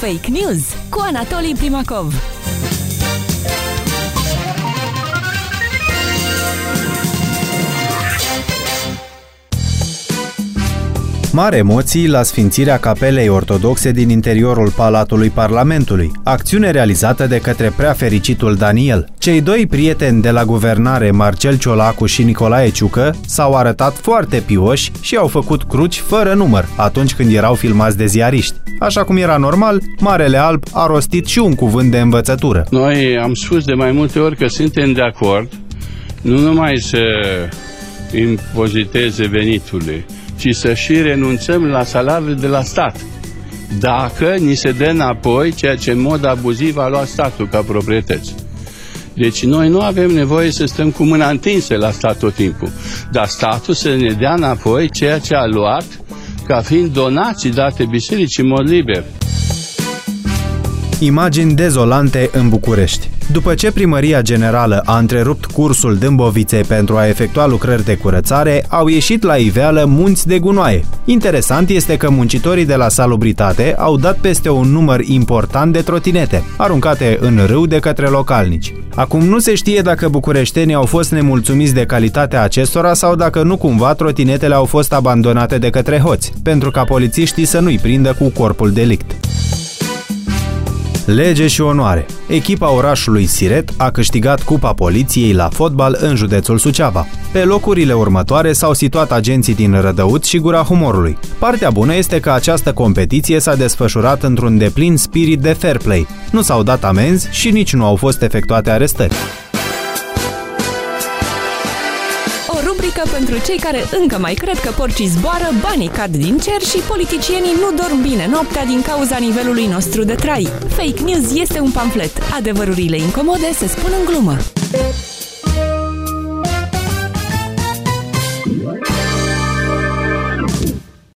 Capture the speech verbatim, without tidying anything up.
Fake News cu Anatolii Primacov. Mari emoții la sfințirea capelei ortodoxe din interiorul Palatului Parlamentului, acțiune realizată de către prea fericitul Daniel. Cei doi prieteni de la guvernare, Marcel Ciolacu și Nicolae Ciucă, s-au arătat foarte pioși și au făcut cruci fără număr atunci când erau filmați de ziariști. Așa cum era normal, Marele Alb a rostit și un cuvânt de învățătură. Noi am spus de mai multe ori că suntem de acord nu numai să impoziteze veniturile, ci să și renunțăm la salariile de la stat, dacă ni se dă înapoi ceea ce în mod abuziv a luat statul ca proprietăți. Deci noi nu avem nevoie să stăm cu mâna întinsă la stat tot timpul, dar statul să ne dea înapoi ceea ce a luat ca fiind donații date bisericii în mod liber. Imagini dezolante în București. După ce Primăria Generală a întrerupt cursul Dâmboviței pentru a efectua lucrări de curățare, au ieșit la iveală munți de gunoaie. Interesant este că muncitorii de la Salubritate au dat peste un număr important de trotinete, aruncate în râu de către localnici. Acum nu se știe dacă bucureștenii au fost nemulțumiți de calitatea acestora sau dacă nu cumva trotinetele au fost abandonate de către hoți, pentru ca polițiștii să nu-i prindă cu corpul delict. Lege și onoare. Echipa orașului Siret a câștigat Cupa Poliției la fotbal în județul Suceava. Pe locurile următoare s-au situat agenții din Rădăuț și Gura Humorului. Partea bună este că această competiție s-a desfășurat într-un deplin spirit de fair play. Nu s-au dat amenzi și nici nu au fost efectuate arestări. Rubrică pentru cei care încă mai cred că porcii zboară, banii cad din cer și politicienii nu dorm bine noaptea din cauza nivelului nostru de trai. Fake News este un pamflet. Adevărurile incomode se spun în glumă.